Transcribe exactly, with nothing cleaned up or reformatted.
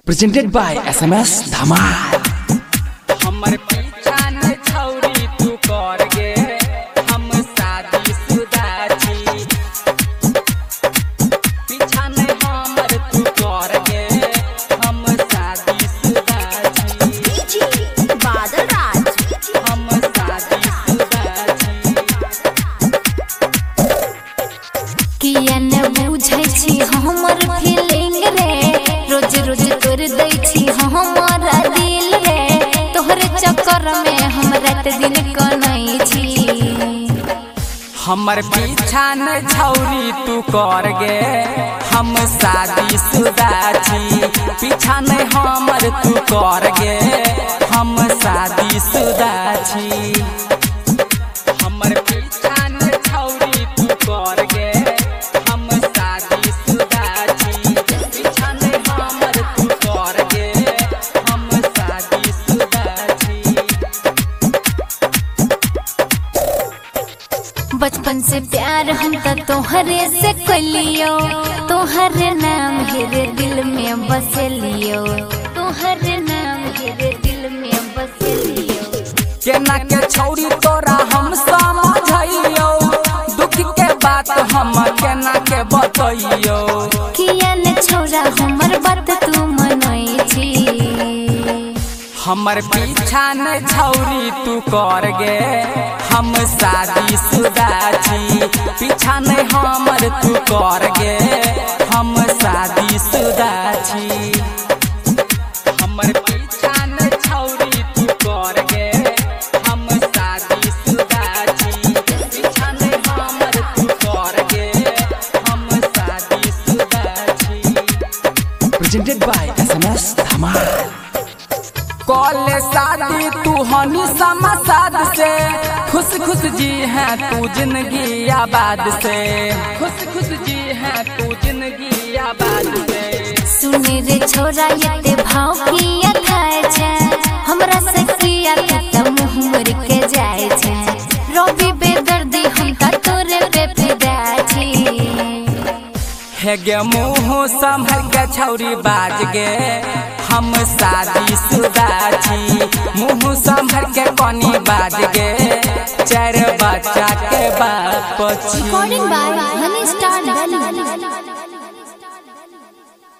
Presented by S M S Dhamal। हमर पीछा न छौरी तू कर गे, हम शादी शुदा छी। पीछा न हमर तू कर गे, हम शादी शुदा छी। बादल राज हम शादी शुदा छी। किया न बुझै छी हमर फीलिंग रे, रोज रोज तोर दै छी हमारा दिल रे। तोहरे चक्कर में हम रात दिन कनै छी। हमर पीछा न छौरी तू कर गे, हम शादी शुदा छी। पीछा न हमर तू कर गे, हम शादी शुदा छी। हमर पीछा न छौरी तू कर गे, हम शादी शुदा छी। पीछा न हमर तू कर गे, हम शादी शुदा छी। बचपन से प्यार हम त तोहरे से कलियो, तोहरे नाम हेरे दिल में बसलियो, तोहरे नाम हेरे दिल में बसलियो। केना के छौरी तोरा हम समझइयो, दुख के बात हम केना के बतइयो। किया न छोरा हमर बात तू मनई छी। हमर पीछा न छौरी तू कर गे, हम शादी शुदा छी। पीछा न हमर तू कर गे, हम शादी शुदा छी। हमर पीछा न छौरी तू कर गे, हम शादी शुदा छी। पीछा न हमर तू कर गे, हम शादी शुदा छी। Presented by S M S Dhamal। कॉल शादी तू हनी समासाद से, खुश खुश जी है तू जिंदगी आबाद से। खुश खुश जी है तू जिंदगी आबाद से। सुने रे छोरा ये भाव किया खाए छे, हमरा से किया त मुंह मुर के जाए छे। रवि बेदर्दी हम त तोरे पे फिदा छी। हे गे मुँह संभल के छौरी बाज गे, हम शादी शुदा छी। मुँह संभल के कनी बाज गे, चार बच्चा के बाप छी। Recording by